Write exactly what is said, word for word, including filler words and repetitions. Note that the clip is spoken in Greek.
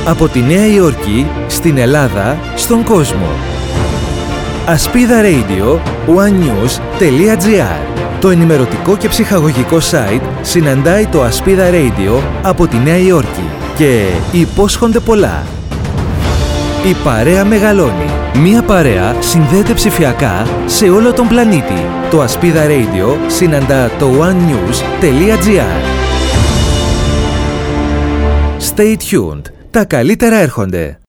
Από τη Νέα Υόρκη, στην Ελλάδα, στον κόσμο. Ασπίδα Radio, onenews.gr. Το ενημερωτικό και ψυχαγωγικό site συναντάει το Ασπίδα Radio από τη Νέα Υόρκη και υπόσχονται πολλά. Η παρέα μεγαλώνει. Μία παρέα συνδέεται ψηφιακά σε όλο τον πλανήτη. Το Ασπίδα Radio συναντά το onenews.gr. Stay tuned. Τα καλύτερα έρχονται.